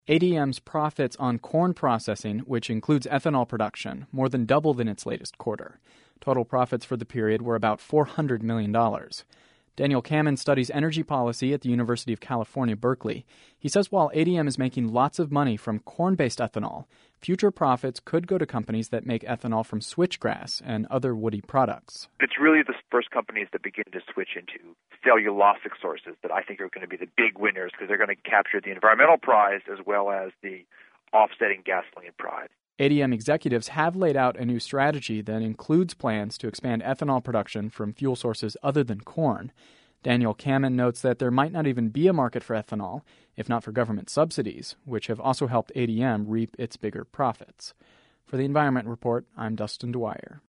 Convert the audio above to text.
ADM's profits on corn processing, which includes ethanol production, more than doubled in its latest quarter. Total profits for the period were about $400 million. Daniel Kamen studies energy policy at the University of California, Berkeley. He says while ADM is making lots of money from corn-based ethanol, future profits could go to companies that make ethanol from switchgrass and other woody products. It's really the first companies that begin to switch into cellulosic sources that I think are going to be the big winners because they're going to capture the environmental prize as well as the offsetting gasoline prize. ADM executives have laid out a new strategy that includes plans to expand ethanol production from fuel sources other than corn. Daniel Kamen notes that there might not even be a market for ethanol if not for government subsidies, which have also helped ADM reap its bigger profits. For the Environment Report, I'm Dustin Dwyer.